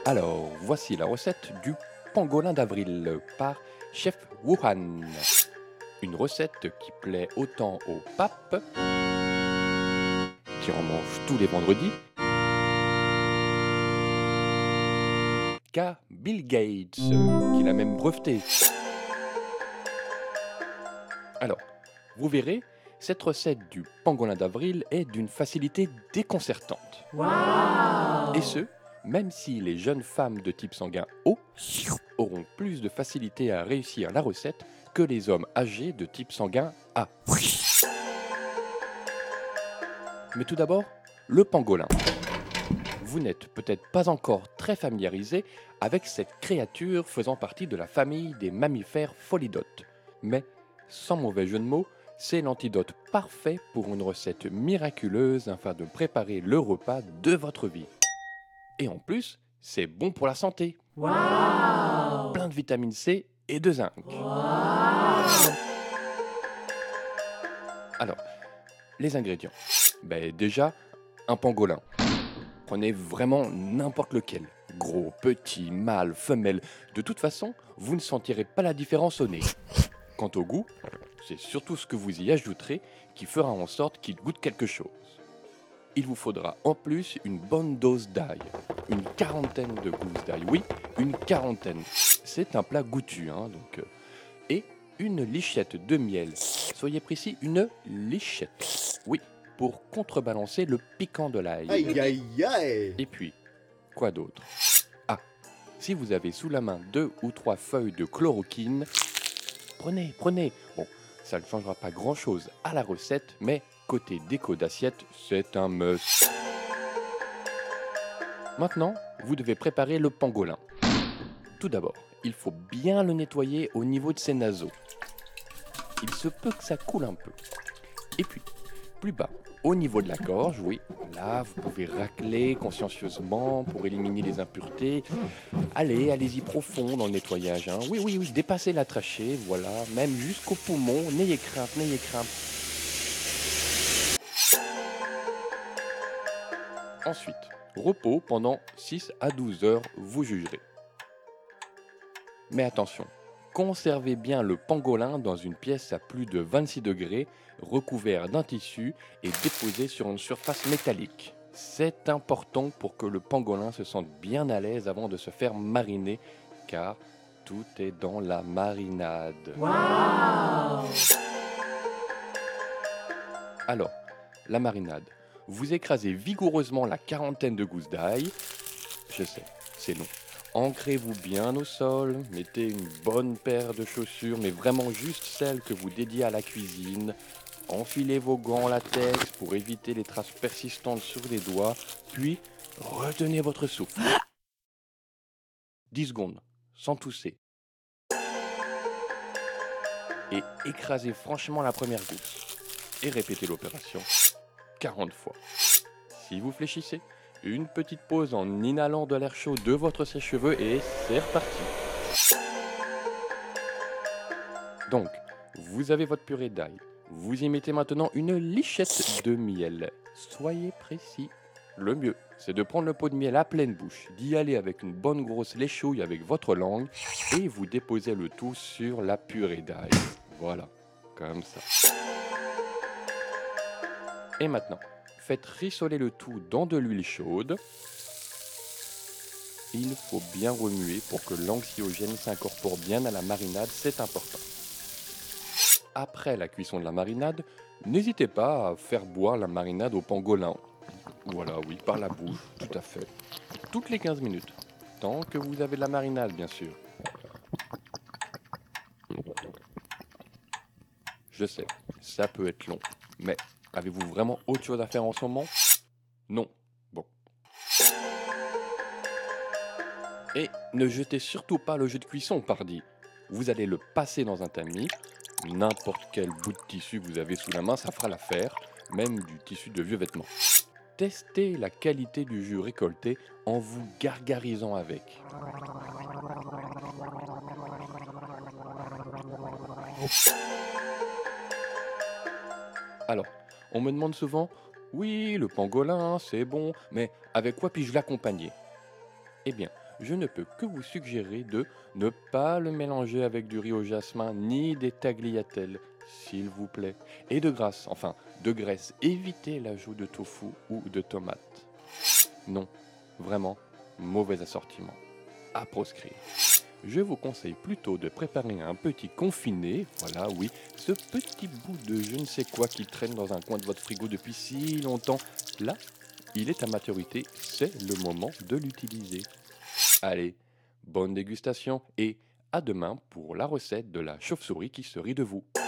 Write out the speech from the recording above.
Alors, voici la recette du pangolin d'avril par Chef Wuhan. Une recette qui plaît autant au pape, qui en mange tous les vendredis, qu'à Bill Gates, qui l'a même breveté. Alors, vous verrez, cette recette du pangolin d'avril est d'une facilité déconcertante. Waouh! Et ce, même si les jeunes femmes de type sanguin O auront plus de facilité à réussir la recette que les hommes âgés de type sanguin A. Mais tout d'abord, le pangolin. Vous n'êtes peut-être pas encore très familiarisé avec cette créature faisant partie de la famille des mammifères folidotes. Mais, sans mauvais jeu de mots, c'est l'antidote parfait pour une recette miraculeuse afin de préparer le repas de votre vie. Et en plus, c'est bon pour la santé. Waouh! Plein de vitamine C et de zinc. Waouh! Alors, les ingrédients. Déjà, un pangolin. Prenez vraiment n'importe lequel. Gros, petit, mâle, femelle. De toute façon, vous ne sentirez pas la différence au nez. Quant au goût, c'est surtout ce que vous y ajouterez qui fera en sorte qu'il goûte quelque chose. Il vous faudra en plus une bonne dose d'ail. Une quarantaine de gousses d'ail. Oui, une quarantaine. C'est un plat goûtu, et une lichette de miel. Soyez précis, une lichette. Oui, pour contrebalancer le piquant de l'ail. Aïe aïe aïe! Et puis, quoi d'autre? Ah, si vous avez sous la main 2 ou 3 feuilles de chloroquine, prenez. Bon, ça ne changera pas grand-chose à la recette, mais côté déco d'assiette, c'est un must. Maintenant, vous devez préparer le pangolin. Tout d'abord, il faut bien le nettoyer au niveau de ses naseaux. Il se peut que ça coule un peu. Et puis, plus bas, au niveau de la gorge, oui, là, vous pouvez racler consciencieusement pour éliminer les impuretés. Allez-y profond dans le nettoyage. Oui, dépassez la trachée, voilà, même jusqu'au poumon. N'ayez crainte. Ensuite, repos pendant 6 à 12 heures, vous jugerez. Mais attention, conservez bien le pangolin dans une pièce à plus de 26 degrés, recouvert d'un tissu et déposé sur une surface métallique. C'est important pour que le pangolin se sente bien à l'aise avant de se faire mariner, car tout est dans la marinade. Waouh! Alors, la marinade. Vous écrasez vigoureusement la quarantaine de gousses d'ail. Je sais, c'est long. Ancrez-vous bien au sol, mettez une bonne paire de chaussures, mais vraiment juste celles que vous dédiez à la cuisine. Enfilez vos gants en latex pour éviter les traces persistantes sur les doigts, puis retenez votre souffle. 10 secondes, sans tousser. Et écrasez franchement la première gousse. Et répétez l'opération 40 fois. Si vous fléchissez, une petite pause en inhalant de l'air chaud de votre sèche-cheveux et c'est reparti. Donc, vous avez votre purée d'ail. Vous y mettez maintenant une lichette de miel. Soyez précis. Le mieux, c'est de prendre le pot de miel à pleine bouche, d'y aller avec une bonne grosse léchouille avec votre langue et vous déposez le tout sur la purée d'ail. Voilà, comme ça. Et maintenant, faites rissoler le tout dans de l'huile chaude. Il faut bien remuer pour que l'anxiogène s'incorpore bien à la marinade, c'est important. Après la cuisson de la marinade, n'hésitez pas à faire boire la marinade au pangolin. Voilà, oui, par la bouche, tout à fait. Toutes les 15 minutes. Tant que vous avez de la marinade, bien sûr. Je sais, ça peut être long, mais avez-vous vraiment autre chose à faire en ce moment? Non. Bon. Et ne jetez surtout pas le jus de cuisson, pardi. Vous allez le passer dans un tamis. N'importe quel bout de tissu que vous avez sous la main, ça fera l'affaire, même du tissu de vieux vêtements. Testez la qualité du jus récolté en vous gargarisant avec. Alors, on me demande souvent, oui, le pangolin, c'est bon, mais avec quoi puis-je l'accompagner? Eh bien, je ne peux que vous suggérer de ne pas le mélanger avec du riz au jasmin ni des tagliatelles, s'il vous plaît. Et de grâce, enfin de graisse, évitez l'ajout de tofu ou de tomates. Non, vraiment, mauvais assortiment. À proscrire. Je vous conseille plutôt de préparer un petit confiné, voilà, oui, ce petit bout de je ne sais quoi qui traîne dans un coin de votre frigo depuis si longtemps. Là, il est à maturité, c'est le moment de l'utiliser. Allez, bonne dégustation et à demain pour la recette de la chauve-souris qui se rit de vous.